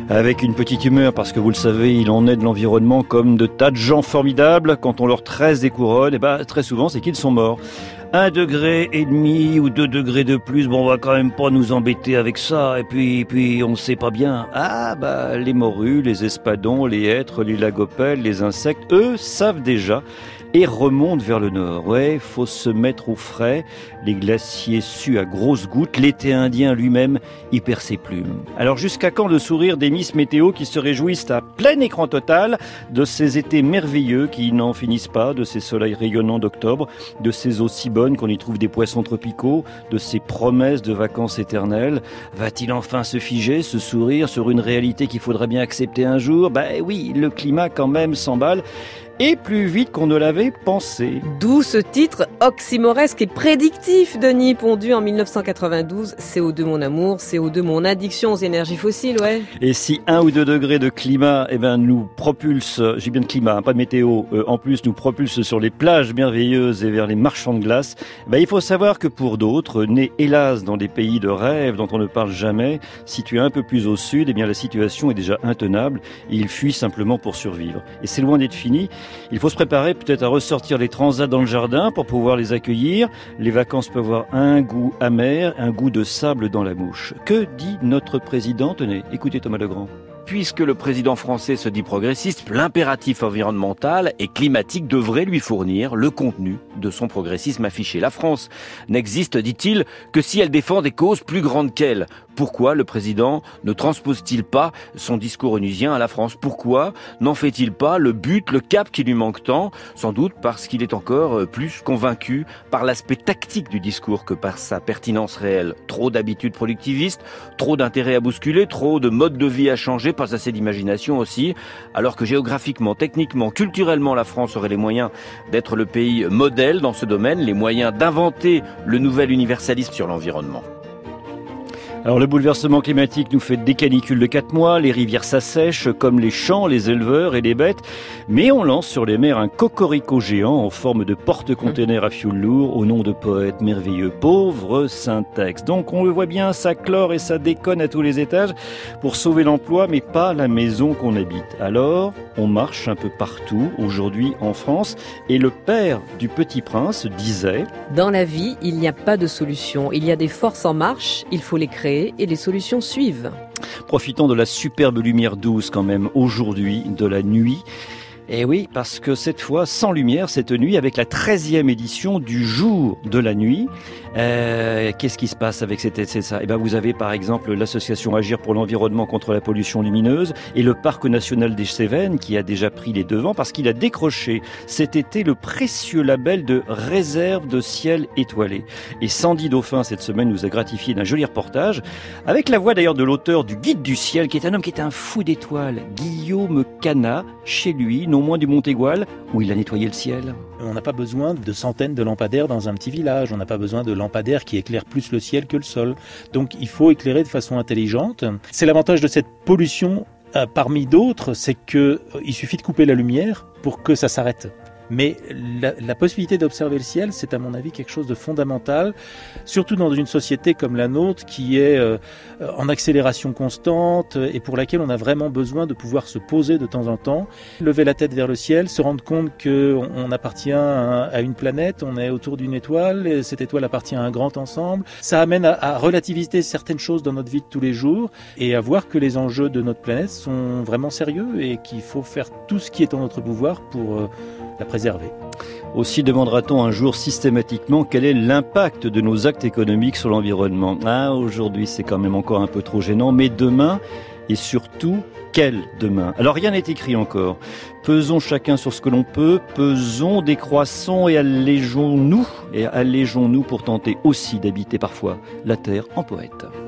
Avec une petite humeur, parce que vous le savez, il en est de l'environnement comme de tas de gens formidables. Quand on leur tresse des couronnes, très souvent, c'est qu'ils sont morts. 1,5 degré ou 2 degrés de plus, bon, on va quand même pas nous embêter avec ça. Et puis, on sait pas bien. Les morues, les espadons, les hêtres, les lagopelles, les insectes, eux, savent déjà et remontent vers le nord. Ouais, faut se mettre au frais. Les glaciers suent à grosses gouttes. L'été indien lui-même y perd ses plumes. Alors jusqu'à quand le sourire des Miss Météo qui se réjouissent à plein écran total de ces étés merveilleux qui n'en finissent pas, de ces soleils rayonnants d'octobre, de ces eaux si bonnes qu'on y trouve des poissons tropicaux, de ces promesses de vacances éternelles? Va-t-il enfin se figer, ce sourire sur une réalité qu'il faudrait bien accepter un jour? Oui, le climat quand même s'emballe. Et plus vite qu'on ne l'avait pensé. D'où ce titre oxymoresque et prédictif, Denis, pondu en 1992. CO2 mon amour, CO2 mon addiction aux énergies fossiles, ouais. Et si 1 ou 2 degrés de climat, nous propulse, j'ai bien de climat, pas de météo, en plus nous propulse sur les plages merveilleuses et vers les marchands de glace, il faut savoir que pour d'autres, nés hélas dans des pays de rêve dont on ne parle jamais, situés un peu plus au sud, la situation est déjà intenable et ils fuient simplement pour survivre. Et c'est loin d'être fini. Il faut se préparer peut-être à ressortir les transats dans le jardin pour pouvoir les accueillir. Les vacances peuvent avoir un goût amer, un goût de sable dans la bouche. Que dit notre président? Tenez, écoutez Thomas Legrand. Puisque le président français se dit progressiste, l'impératif environnemental et climatique devrait lui fournir le contenu de son progressisme affiché. La France n'existe, dit-il, que si elle défend des causes plus grandes qu'elle. Pourquoi le président ne transpose-t-il pas son discours onusien à la France? Pourquoi n'en fait-il pas le but, le cap qui lui manque tant? Sans doute parce qu'il est encore plus convaincu par l'aspect tactique du discours que par sa pertinence réelle. Trop d'habitudes productivistes, trop d'intérêts à bousculer, trop de modes de vie à changer, pas assez d'imagination aussi, alors que géographiquement, techniquement, culturellement, la France aurait les moyens d'être le pays modèle dans ce domaine, les moyens d'inventer le nouvel universalisme sur l'environnement. Alors le bouleversement climatique nous fait des canicules de 4 mois, les rivières s'assèchent comme les champs, les éleveurs et les bêtes, mais on lance sur les mers un cocorico géant en forme de porte-container à fioul lourd au nom de poète merveilleux. Pauvre syntaxe. Donc on le voit bien, ça clore et ça déconne à tous les étages pour sauver l'emploi, mais pas la maison qu'on habite. Alors on marche un peu partout aujourd'hui en France et le père du Petit Prince disait: dans la vie, il n'y a pas de solution. Il y a des forces en marche, il faut les créer et les solutions suivent. Profitons de la superbe lumière douce quand même aujourd'hui, de la nuit. Et oui, parce que cette fois, sans lumière, cette nuit, avec la 13e édition du jour de la nuit, qu'est-ce qui se passe avec c'est ça? Vous avez par exemple l'association Agir pour l'environnement contre la pollution lumineuse et le Parc national des Cévennes qui a déjà pris les devants parce qu'il a décroché cet été le précieux label de réserve de ciel étoilé. Et Sandy Dauphin, cette semaine, nous a gratifié d'un joli reportage avec la voix d'ailleurs de l'auteur du Guide du ciel, qui est un homme qui est un fou d'étoiles, Guillaume Canat, chez lui, non moins du Montégoal, où il a nettoyé le ciel. On n'a pas besoin de centaines de lampadaires dans un petit village, on n'a pas besoin de lampadaires qui éclairent plus le ciel que le sol. Donc il faut éclairer de façon intelligente. C'est l'avantage de cette pollution parmi d'autres, c'est qu'il suffit de couper la lumière pour que ça s'arrête. Mais la possibilité d'observer le ciel, c'est à mon avis quelque chose de fondamental, surtout dans une société comme la nôtre qui est en accélération constante et pour laquelle on a vraiment besoin de pouvoir se poser de temps en temps, lever la tête vers le ciel, se rendre compte qu'on appartient à une planète, on est autour d'une étoile, et cette étoile appartient à un grand ensemble. Ça amène à relativiser certaines choses dans notre vie de tous les jours et à voir que les enjeux de notre planète sont vraiment sérieux et qu'il faut faire tout ce qui est en notre pouvoir pour la préserver. Aussi demandera-t-on un jour systématiquement quel est l'impact de nos actes économiques sur l'environnement. Aujourd'hui c'est quand même encore un peu trop gênant, mais demain, et surtout, quel demain? Alors rien n'est écrit encore. Pesons chacun sur ce que l'on peut, pesons, décroissons et allégeons-nous pour tenter aussi d'habiter parfois la terre en poète.